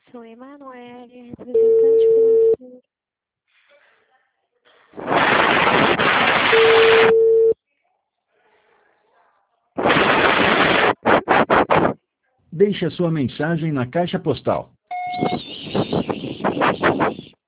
Sou Emanuele, representante financeiro. Deixe a sua mensagem na caixa postal.